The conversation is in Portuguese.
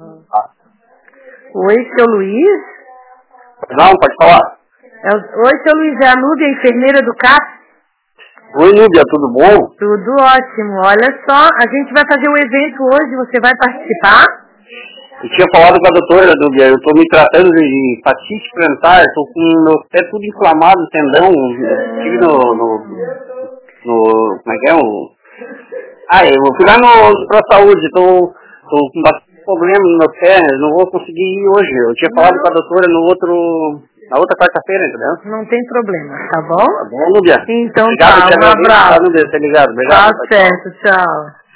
Oi, seu Luiz? Não, pode falar. Oi, seu Luiz, é a Núbia, enfermeira do CAP? Oi, Núbia, tudo bom? Tudo ótimo. Olha só, a gente vai fazer um evento hoje, você vai participar? Eu tinha falado com a doutora, Núbia, eu estou me tratando de hepatite plantar, estou com o meu pé tudo inflamado, tendão, estive como é que é? Eu fui lá pra saúde, estou com bastante problema no meu pé, não vou conseguir ir hoje. Eu tinha falado com a doutora na outra quarta-feira, entendeu? Não tem problema, tá bom? Tá bom, Núbia? Então obrigado, tá, um abraço. Núbia, tá ligado? Obrigado. Tá certo, tchau.